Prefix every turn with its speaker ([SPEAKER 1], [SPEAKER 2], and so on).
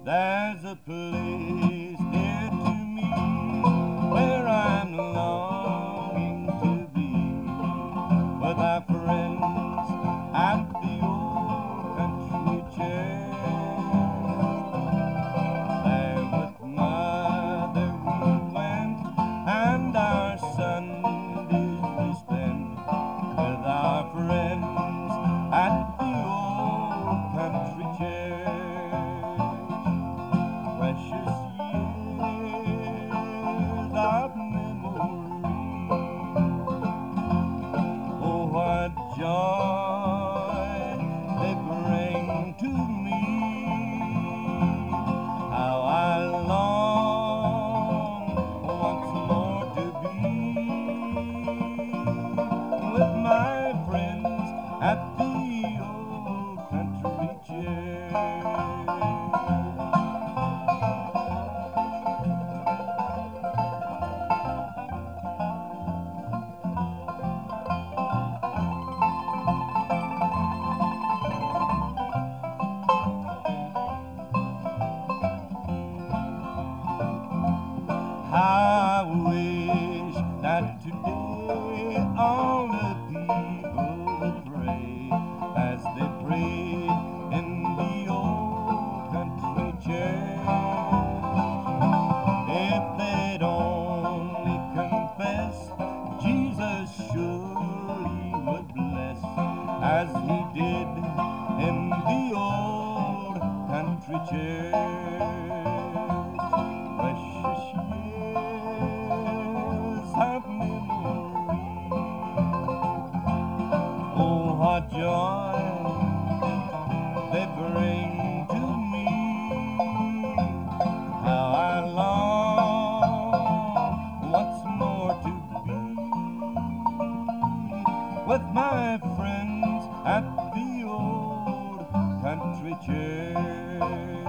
[SPEAKER 1] There's a place dear to me where I'm longing to be with my friends at the old country church. There with mother we went, and our Sundays we spent with our friends at the old country church. Precious years of memory, oh what joy they bring to me. How I long once more to be with my friends at the old country church. How I wish that today all the people would pray as they prayed in the old country church. If they'd only confess, Jesus surely would bless as he did in the old country church. Precious years of memory, oh what joy they bring to me. How I long once more to be with my friends at the old country church.